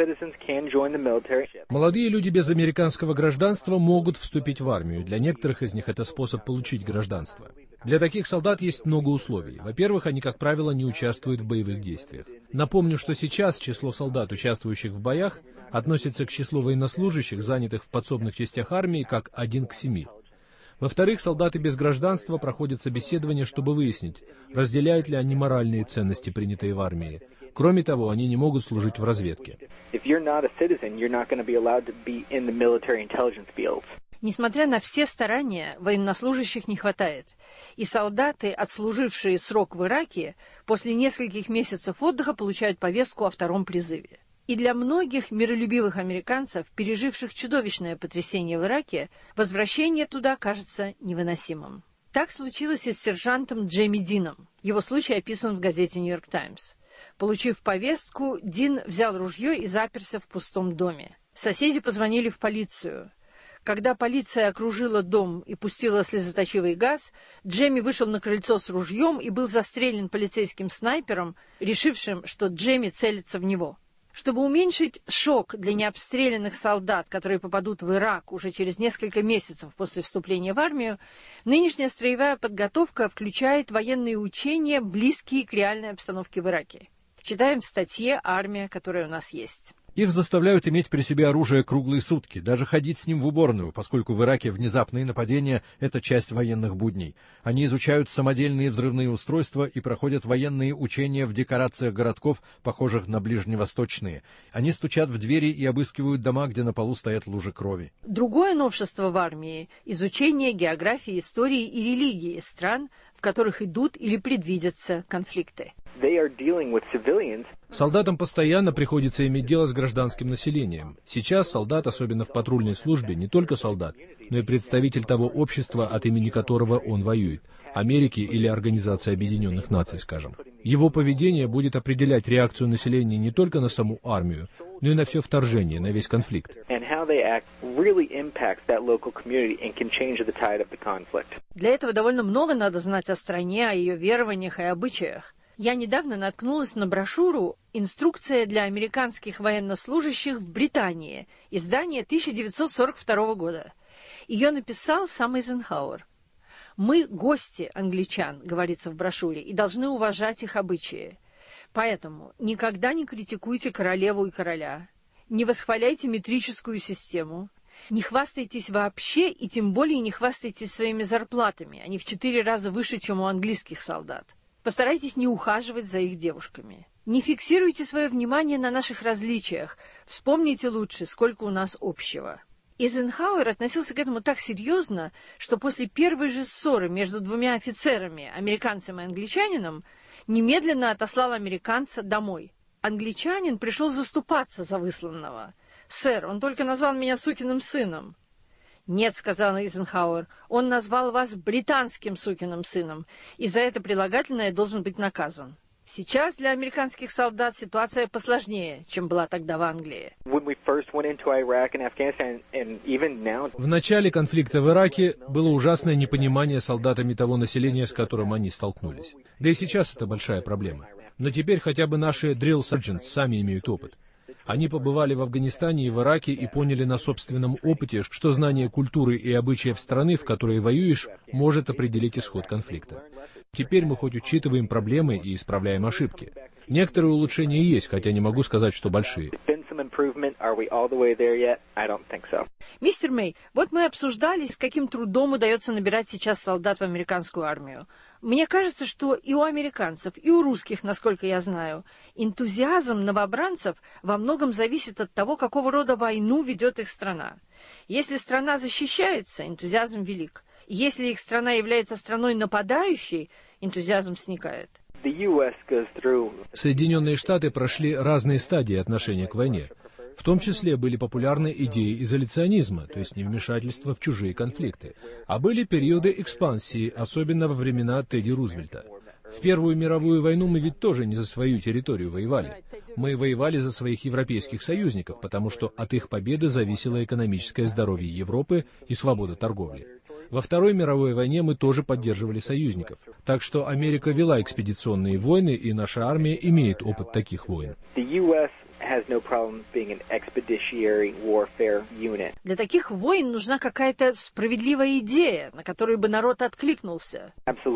Молодые люди без американского гражданства могут вступить в армию. Для некоторых из них это способ получить гражданство. Для таких солдат есть много условий. Во-первых, они, как правило, не участвуют в боевых действиях. Напомню, что сейчас число солдат, участвующих в боях, относится к числу военнослужащих, занятых в подсобных частях армии, как один к семи. Во-вторых, солдаты без гражданства проходят собеседование, чтобы выяснить, разделяют ли они моральные ценности, принятые в армии. Кроме того, они не могут служить в разведке. Несмотря на все старания, военнослужащих не хватает. И солдаты, отслужившие срок в Ираке, после нескольких месяцев отдыха получают повестку о втором призыве. И для многих миролюбивых американцев, переживших чудовищное потрясение в Ираке, возвращение туда кажется невыносимым. Так случилось и с сержантом Джейми Дином. Его случай описан в газете «Нью-Йорк Таймс». Получив повестку, Дин взял ружье и заперся в пустом доме. Соседи позвонили в полицию. Когда полиция окружила дом и пустила слезоточивый газ, Джейми вышел на крыльцо с ружьем и был застрелен полицейским снайпером, решившим, что Джейми целится в него. Чтобы уменьшить шок для необстрелянных солдат, которые попадут в Ирак уже через несколько месяцев после вступления в армию, нынешняя строевая подготовка включает военные учения, близкие к реальной обстановке в Ираке. Читаем в статье «Армия, которая у нас есть». Их заставляют иметь при себе оружие круглые сутки, даже ходить с ним в уборную, поскольку в Ираке внезапные нападения – это часть военных будней. Они изучают самодельные взрывные устройства и проходят военные учения в декорациях городков, похожих на ближневосточные. Они стучат в двери и обыскивают дома, где на полу стоят лужи крови. Другое новшество в армии – изучение географии, истории и религии стран, в которых идут или предвидятся конфликты. Солдатам постоянно приходится иметь дело с гражданским населением. Сейчас солдат, особенно в патрульной службе, не только солдат, но и представитель того общества, от имени которого он воюет, Америки или Организации Объединенных Наций, скажем. Его поведение будет определять реакцию населения не только на саму армию, но и на все вторжение, на весь конфликт. Для этого довольно много надо знать о стране, о ее верованиях и обычаях. Я недавно наткнулась на брошюру «Инструкция для американских военнослужащих в Британии», издание тысяча девятьсот сорок второго года. Ее написал сам Эйзенхауэр. «Мы гости англичан», говорится в брошюре, и должны уважать их обычаи. Поэтому никогда не критикуйте королеву и короля, не восхваляйте метрическую систему, не хвастайтесь вообще и тем более не хвастайтесь своими зарплатами, они в четыре раза выше, чем у английских солдат. Постарайтесь не ухаживать за их девушками. Не фиксируйте свое внимание на наших различиях. Вспомните лучше, сколько у нас общего. Эйзенхауэр относился к этому так серьезно, что после первой же ссоры между двумя офицерами, американцем и англичанином, немедленно отослал американца домой. Англичанин пришел заступаться за высланного. «Сэр, он только назвал меня сукиным сыном». «Нет», — сказал Эйзенхауэр, — «он назвал вас британским сукиным сыном, и за это прилагательное должен быть наказан». Сейчас для американских солдат ситуация посложнее, чем была тогда в Англии. В начале конфликта в Ираке было ужасное непонимание солдатами того населения, с которым они столкнулись. Да и сейчас это большая проблема. Но теперь хотя бы наши drill sergeants сами имеют опыт. Они побывали в Афганистане и в Ираке и поняли на собственном опыте, что знание культуры и обычаев страны, в которой воюешь, может определить исход конфликта. Теперь мы хоть учитываем проблемы и исправляем ошибки. Некоторые улучшения есть, хотя не могу сказать, что большие. Мистер Мэй, вот мы обсуждали, с каким трудом удается набирать сейчас солдат в американскую армию. Мне кажется, что и у американцев, и у русских, насколько я знаю, энтузиазм новобранцев во многом зависит от того, какого рода войну ведет их страна. Если страна защищается, энтузиазм велик. Если их страна является страной нападающей, энтузиазм сникает. Соединенные Штаты прошли разные стадии отношения к войне. В том числе были популярны идеи изоляционизма, то есть невмешательства в чужие конфликты. А были периоды экспансии, особенно во времена Тедди Рузвельта. В Первую мировую войну мы ведь тоже не за свою территорию воевали. Мы воевали за своих европейских союзников, потому что от их победы зависело экономическое здоровье Европы и свобода торговли. Во Второй мировой войне мы тоже поддерживали союзников. Так что Америка вела экспедиционные войны, и наша армия имеет опыт таких войн. Для таких войн нужна какая-то справедливая идея, на которую бы народ откликнулся.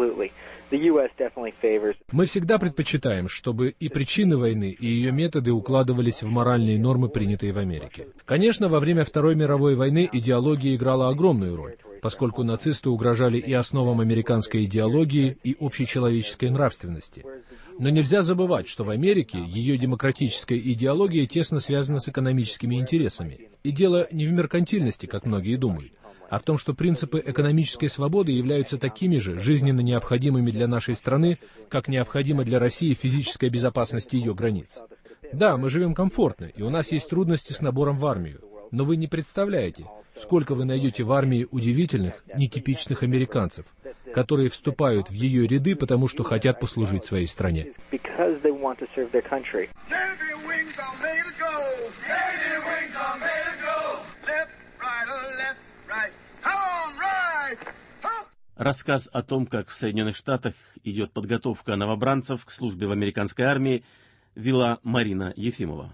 Мы всегда предпочитаем, чтобы и причины войны, и ее методы укладывались в моральные нормы, принятые в Америке. Конечно, во время Второй мировой войны идеология играла огромную роль. поскольку нацисты угрожали и основам американской идеологии, и общечеловеческой нравственности. Но нельзя забывать, что в Америке ее демократическая идеология тесно связана с экономическими интересами. И дело не в меркантильности, как многие думают, а в том, что принципы экономической свободы являются такими же жизненно необходимыми для нашей страны, как необходима для России физическая безопасность ее границ. Да, мы живем комфортно, и у нас есть трудности с набором в армию, но вы не представляете, сколько вы найдете в армии удивительных, нетипичных американцев, которые вступают в ее ряды, потому что хотят послужить своей стране. Рассказ о том, как в Соединенных Штатах идет подготовка новобранцев к службе в американской армии, вела Марина Ефимова.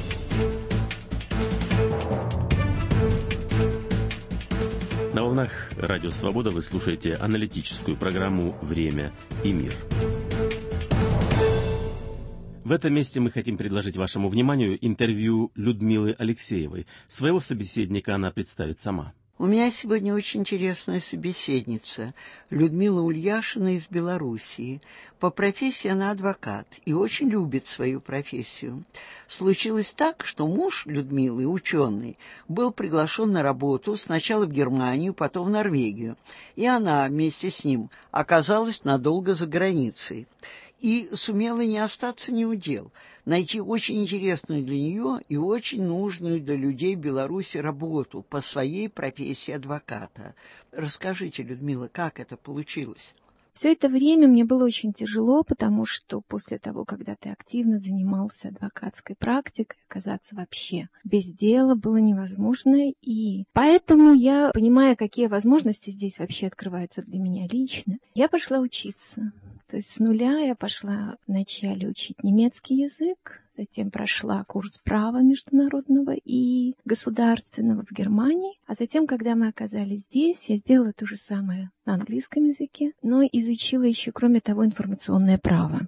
На волнах Радио Свобода вы слушаете аналитическую программу «Время и мир». В этом месте мы хотим предложить вашему вниманию интервью Людмилы Алексеевой. Своего собеседника она представит сама. У меня сегодня очень интересная собеседница, Людмила Ульяшина из Белоруссии. По профессии она адвокат и очень любит свою профессию. Случилось так, что муж Людмилы, ученый, был приглашен на работу сначала в Германию, потом в Норвегию, и она вместе с ним оказалась надолго за границей. И сумела не остаться ни у дел, найти очень интересную для нее и очень нужную для людей Беларуси работу по своей профессии адвоката. Расскажите, Людмила, как это получилось? Все это время мне было очень тяжело, потому что после того, когда ты активно занимался адвокатской практикой, оказаться вообще без дела было невозможно. И поэтому я, понимая, какие возможности здесь вообще открываются для меня лично, я пошла учиться. То есть с нуля я пошла вначале учить немецкий язык, затем прошла курс права международного и государственного в Германии, а затем, когда мы оказались здесь, я сделала то же самое на английском языке, но изучила еще, кроме того, информационное право.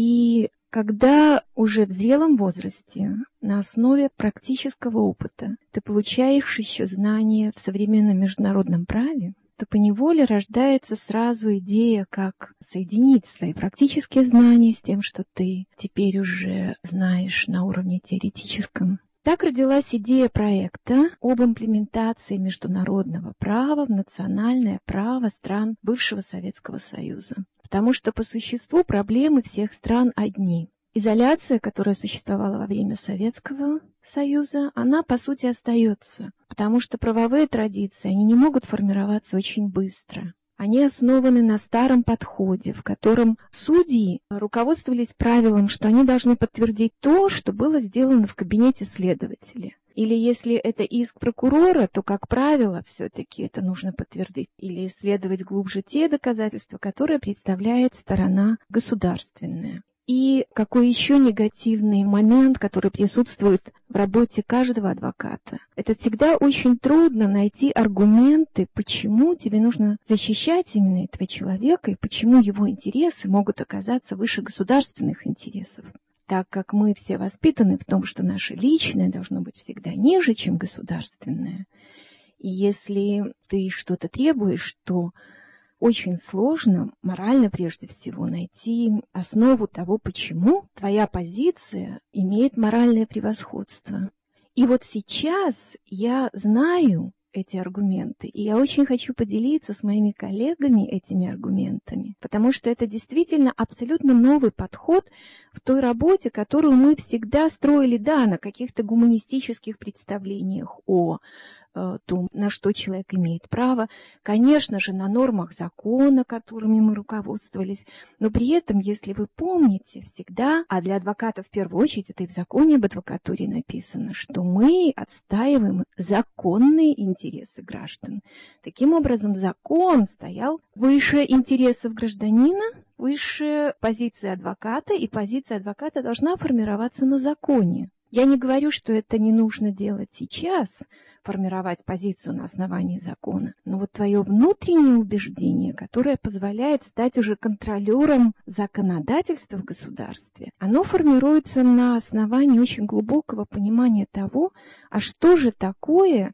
И когда уже в зрелом возрасте, на основе практического опыта, ты получаешь еще знания в современном международном праве, то поневоле рождается сразу идея, как соединить свои практические знания с тем, что ты теперь уже знаешь на уровне теоретическом. Так родилась идея проекта об имплементации международного права в национальное право стран бывшего Советского Союза. Потому что по существу проблемы всех стран одни. Изоляция, которая существовала во время Советского Союза, она, по сути, остается, потому что правовые традиции, они не могут формироваться очень быстро. Они основаны на старом подходе, в котором судьи руководствовались правилом, что они должны подтвердить то, что было сделано в кабинете следователя. Или если это иск прокурора, то, как правило, все-таки это нужно подтвердить или исследовать глубже те доказательства, которые представляет сторона государственная. И какой еще негативный момент, который присутствует в работе каждого адвоката. Это всегда очень трудно найти аргументы, почему тебе нужно защищать именно этого человека и почему его интересы могут оказаться выше государственных интересов. Так как мы все воспитаны в том, что наше личное должно быть всегда ниже, чем государственное. И если ты что-то требуешь, то очень сложно, морально прежде всего, найти основу того, почему твоя позиция имеет моральное превосходство. И вот сейчас я знаю эти аргументы, и я очень хочу поделиться с моими коллегами этими аргументами, потому что это действительно абсолютно новый подход в той работе, которую мы всегда строили, да, на каких-то гуманистических представлениях о том, на что человек имеет право, конечно же, на нормах закона, которыми мы руководствовались, но при этом, если вы помните, всегда, а для адвоката в первую очередь, это и в законе об адвокатуре написано, что мы отстаиваем законные интересы граждан. Таким образом, закон стоял выше интересов гражданина, выше позиции адвоката, и позиция адвоката должна формироваться на законе. Я не говорю, что это не нужно делать сейчас, формировать позицию на основании закона, но вот твое внутреннее убеждение, которое позволяет стать уже контролером законодательства в государстве, оно формируется на основании очень глубокого понимания того, а что же такое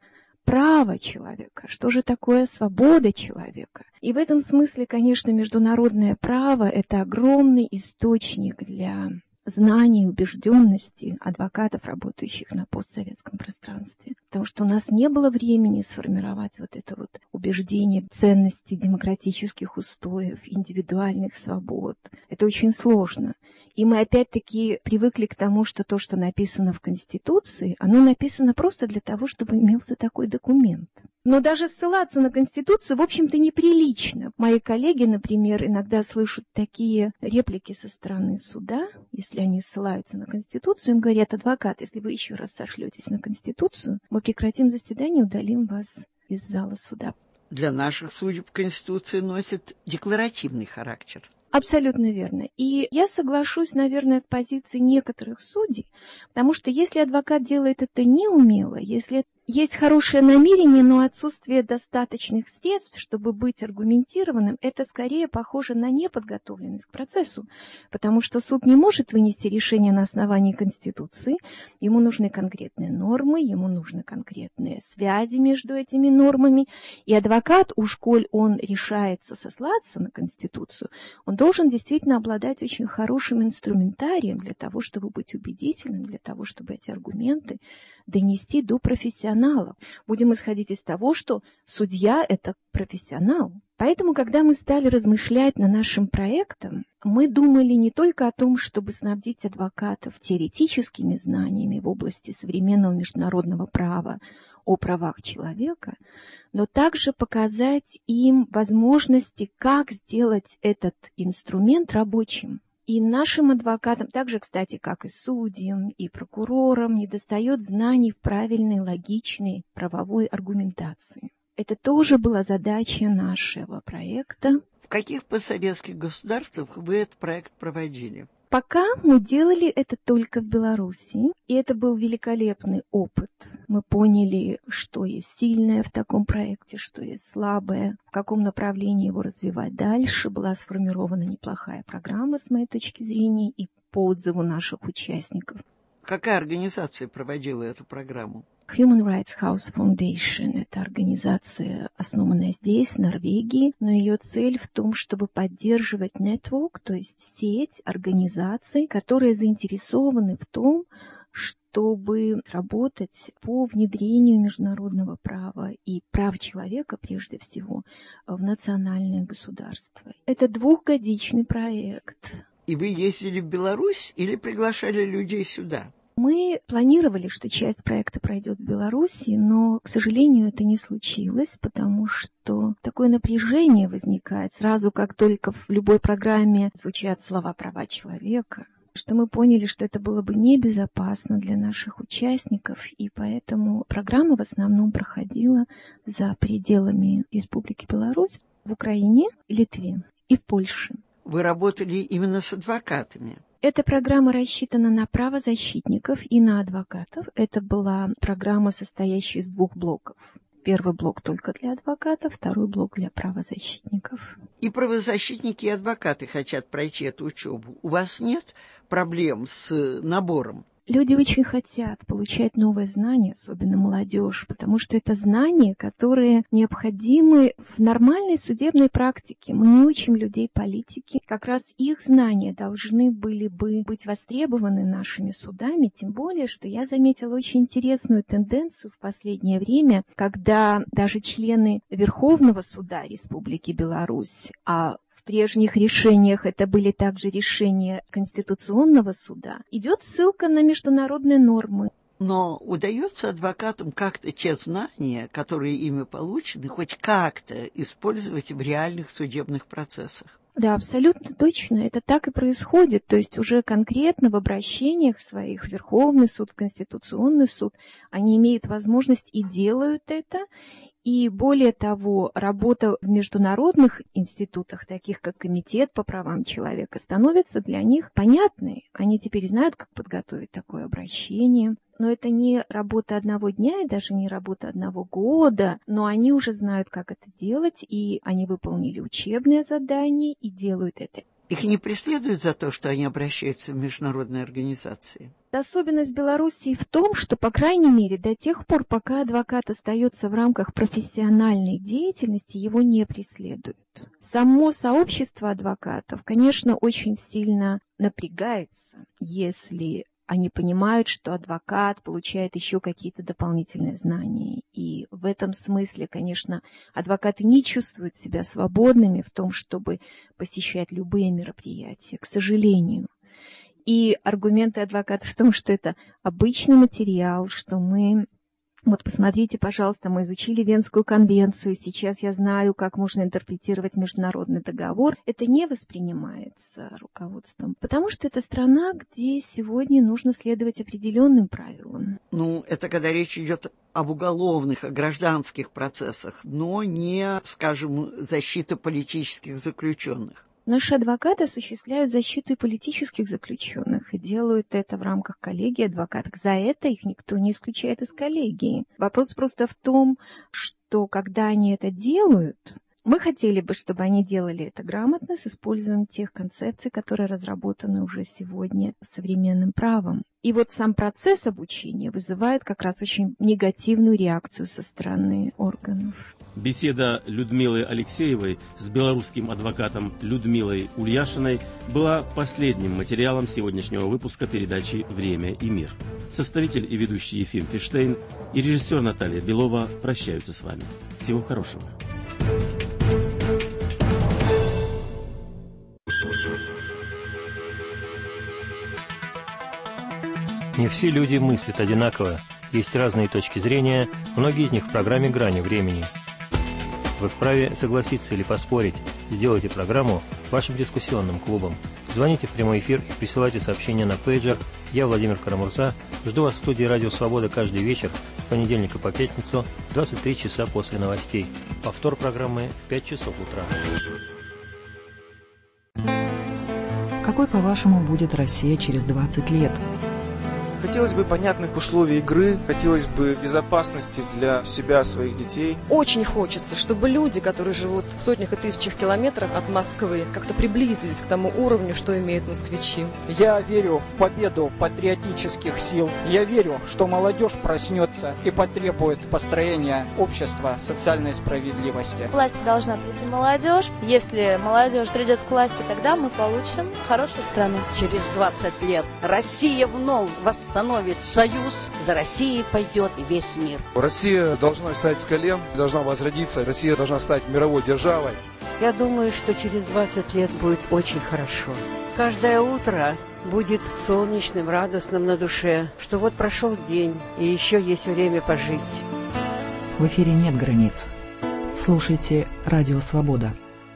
право человека, что же такое свобода человека. И в этом смысле, конечно, международное право – это огромный источник для знаний и убежденности адвокатов, работающих на постсоветском пространстве. Потому что у нас не было времени сформировать вот это вот убеждение ценности демократических устоев, индивидуальных свобод. Это очень сложно. И мы опять-таки привыкли к тому, что то, что написано в Конституции, оно написано просто для того, чтобы имелся такой документ. Но даже ссылаться на Конституцию, в общем-то, неприлично. Мои коллеги, например, иногда слышат такие реплики со стороны суда, если они ссылаются на Конституцию, им говорят: адвокат, если вы еще раз сошлетесь на Конституцию, мы прекратим заседание и удалим вас из зала суда. Для наших судеб Конституция носит декларативный характер. Абсолютно верно. И я соглашусь, наверное, с позицией некоторых судей, потому что если адвокат делает это неумело, если есть хорошее намерение, но отсутствие достаточных средств, чтобы быть аргументированным, это скорее похоже на неподготовленность к процессу, потому что суд не может вынести решение на основании Конституции, ему нужны конкретные нормы, ему нужны конкретные связи между этими нормами, и адвокат, уж коль он решается сослаться на Конституцию, он должен действительно обладать очень хорошим инструментарием для того, чтобы быть убедительным, для того, чтобы эти аргументы донести до профессионалов. Будем исходить из того, что судья – это профессионал. Поэтому, когда мы стали размышлять над нашим проектом, мы думали не только о том, чтобы снабдить адвокатов теоретическими знаниями в области современного международного права о правах человека, но также показать им возможности, как сделать этот инструмент рабочим. И нашим адвокатам, так же, кстати, как и судьям, и прокурорам, недостает знаний в правильной, логичной правовой аргументации. Это тоже была задача нашего проекта. В каких постсоветских государствах вы этот проект проводили? Пока мы делали это только в Беларуси, и это был великолепный опыт. Мы поняли, что есть сильное в таком проекте, что есть слабое, в каком направлении его развивать дальше. Была сформирована неплохая программа, с моей точки зрения, и по отзыву наших участников. Какая организация проводила эту программу? Human Rights House Foundation – это организация, основанная здесь, в Норвегии, но ее цель в том, чтобы поддерживать network, то есть сеть организаций, которые заинтересованы в том, чтобы работать по внедрению международного права и прав человека, прежде всего, в национальное государство. Это двухгодичный проект. И вы ездили в Беларусь или приглашали людей сюда? Мы планировали, что часть проекта пройдет в Беларуси, но, к сожалению, это не случилось, потому что такое напряжение возникает сразу, как только в любой программе звучат слова «права человека», что мы поняли, что это было бы небезопасно для наших участников, и поэтому программа в основном проходила за пределами Республики Беларусь, в Украине, Литве и в Польше. Вы работали именно с адвокатами? Эта программа рассчитана на правозащитников и на адвокатов. Это была программа, состоящая из двух блоков. Первый блок только для адвокатов, второй блок для правозащитников. И правозащитники, и адвокаты хотят пройти эту учебу. У вас нет проблем с набором? Люди очень хотят получать новые знания, особенно молодежь, потому что это знания, которые необходимы в нормальной судебной практике. Мы не учим людей политики. Как раз их знания должны были бы быть востребованы нашими судами, тем более, что я заметила очень интересную тенденцию в последнее время, когда даже члены Верховного суда Республики Беларусь, а в прежних решениях это были также решения Конституционного суда, идет ссылка на международные нормы. Но удается адвокатам как-то те знания, которые ими получены, хоть как-то использовать в реальных судебных процессах? Да, абсолютно точно. Это так и происходит. То есть уже конкретно в обращениях своих в Верховный суд, в Конституционный суд они имеют возможность и делают это. И более того, работа в международных институтах, таких как Комитет по правам человека, становится для них понятной. Они теперь знают, как подготовить такое обращение. Но это не работа одного дня и даже не работа одного года, но они уже знают, как это делать, и они выполнили учебное задание и делают это. Их не преследуют за то, что они обращаются в международные организации? Особенность Белоруссии в том, что, по крайней мере, до тех пор, пока адвокат остается в рамках профессиональной деятельности, его не преследуют. Само сообщество адвокатов, конечно, очень сильно напрягается, если они понимают, что адвокат получает еще какие-то дополнительные знания. И в этом смысле, конечно, адвокаты не чувствуют себя свободными в том, чтобы посещать любые мероприятия, к сожалению. И аргументы адвоката в том, что это обычный материал, что мы... Вот посмотрите, пожалуйста, мы изучили Венскую конвенцию, сейчас я знаю, как можно интерпретировать международный договор. Это не воспринимается руководством, потому что это страна, где сегодня нужно следовать определенным правилам. Ну, это когда речь идет об уголовных, о гражданских процессах, но не, скажем, защита политических заключенных. Наши адвокаты осуществляют защиту и политических заключенных и делают это в рамках коллегии адвокатов. За это их никто не исключает из коллегии. Вопрос просто в том, что когда они это делают, мы хотели бы, чтобы они делали это грамотно с использованием тех концепций, которые разработаны уже сегодня современным правом. И вот сам процесс обучения вызывает как раз очень негативную реакцию со стороны органов. Беседа Людмилы Алексеевой с белорусским адвокатом Людмилой Ульяшиной была последним материалом сегодняшнего выпуска передачи «Время и мир». Составитель и ведущий Ефим Фиштейн и режиссер Наталья Белова прощаются с вами. Всего хорошего. Не все люди мыслят одинаково. Есть разные точки зрения, многие из них в программе «Грани времени». Вы вправе согласиться или поспорить. Сделайте программу вашим дискуссионным клубом. Звоните в прямой эфир и присылайте сообщения на пейджер. Я, Владимир Карамурза, жду вас в студии «Радио Свобода» каждый вечер с понедельника по пятницу в двадцать три часа после новостей. Повтор программы в пять часов утра. Какой, по-вашему, будет Россия через двадцать лет? Хотелось бы понятных условий игры, хотелось бы безопасности для себя, своих детей. Очень хочется, чтобы люди, которые живут в сотнях и тысячах километров от Москвы, как-то приблизились к тому уровню, что имеют москвичи. Я верю в победу патриотических сил. Я верю, что молодежь проснется и потребует построения общества социальной справедливости. К власти должна прийти молодежь. Если молодежь придет к власти, тогда мы получим хорошую страну. Через двадцать лет Россия вновь восстановится. Становит союз, за Россией пойдет и весь мир. Россия должна встать с колен, должна возродиться, Россия должна стать мировой державой. Я думаю, что через двадцать лет будет очень хорошо. Каждое утро будет солнечным, радостным на душе, что вот прошел день, и еще есть время пожить. В эфире нет границ. Слушайте «Радио Свобода».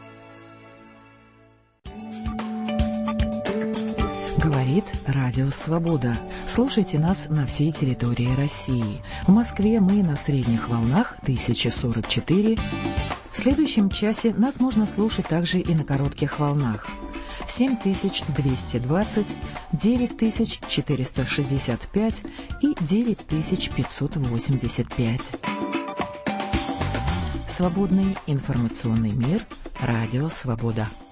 Говорит Радио Свобода. Слушайте нас на всей территории России. В Москве мы на средних волнах тысяча сорок четыре. В следующем часе нас можно слушать также и на коротких волнах. семь тысяч двести двадцать, девять тысяч четыреста шестьдесят пять и девять тысяч пятьсот восемьдесят пять. Свободный информационный мир. Радио Свобода.